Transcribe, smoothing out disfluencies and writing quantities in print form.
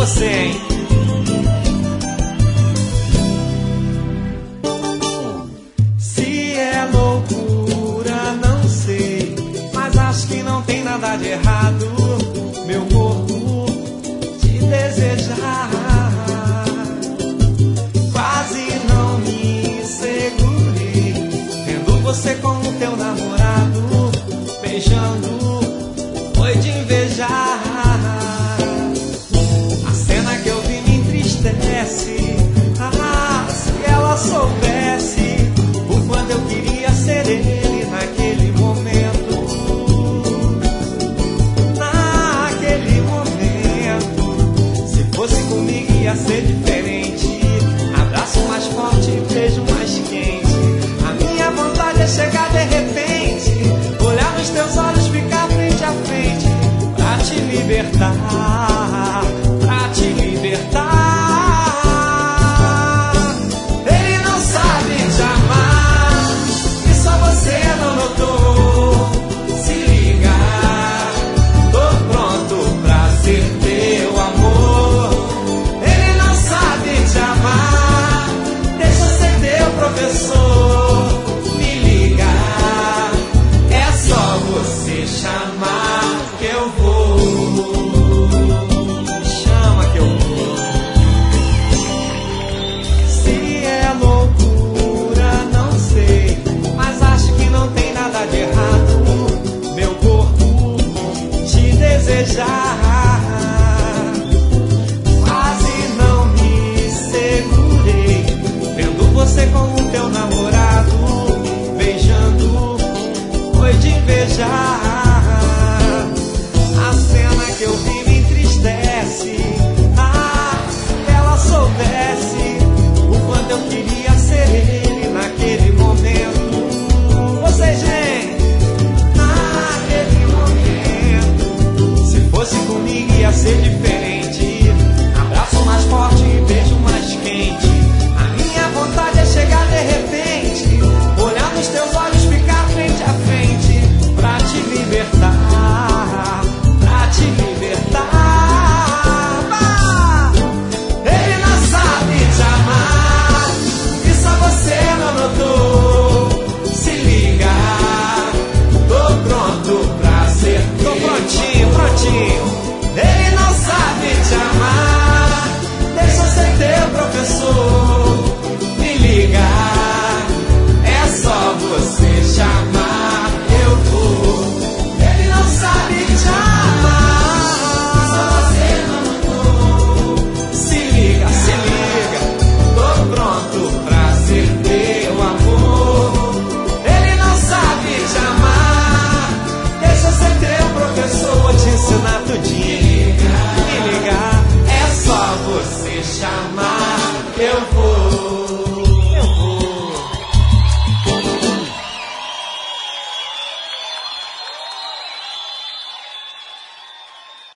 você, hein? Se é loucura, não sei, mas acho que não tem nada de errado meu corpo te desejar. Quase não me segurei vendo você com o teu namorado beijando, foi de invejar. A cena que eu vi me entristece. Ah, se ela soubesse o quanto eu queria ser ele naquele momento. Naquele momento, se fosse comigo ia ser diferente. Abraço mais forte, beijo mais quente. A minha vontade é chegar de repente, olhar nos teus olhos, ficar frente a frente, pra te libertar, pra te libertar. Ele não sabe te amar, e só você não notou. Se liga, tô pronto pra ser teu amor. Ele não sabe te amar, deixa eu ser teu professor. Me liga, é só você chamar que eu vou. Chama que eu vou. Se é loucura, não sei, mas acho que não tem nada de errado meu corpo te desejar. Quase não me segurei vendo você com o teu namorado beijando, foi de invejar.